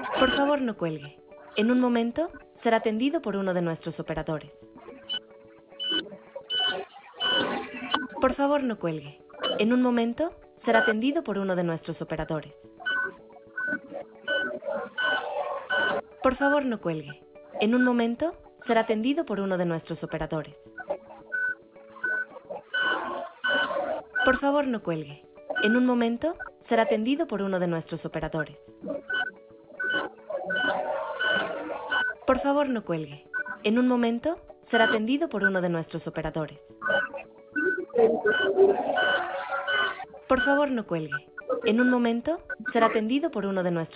Por favor, no cuelgue. En un momento será atendido por uno de nuestros operadores. Por favor, no cuelgue. En un momento será atendido por uno de nuestros operadores. Por favor, no cuelgue. En un momento será atendido por uno de nuestros operadores. Por favor, no cuelgue. En un momento será atendido por uno de nuestros operadores. Por favor, no cuelgue. En un momento será atendido por uno de nuestros operadores. Por favor, no cuelgue. En un momento será atendido por uno de nuestros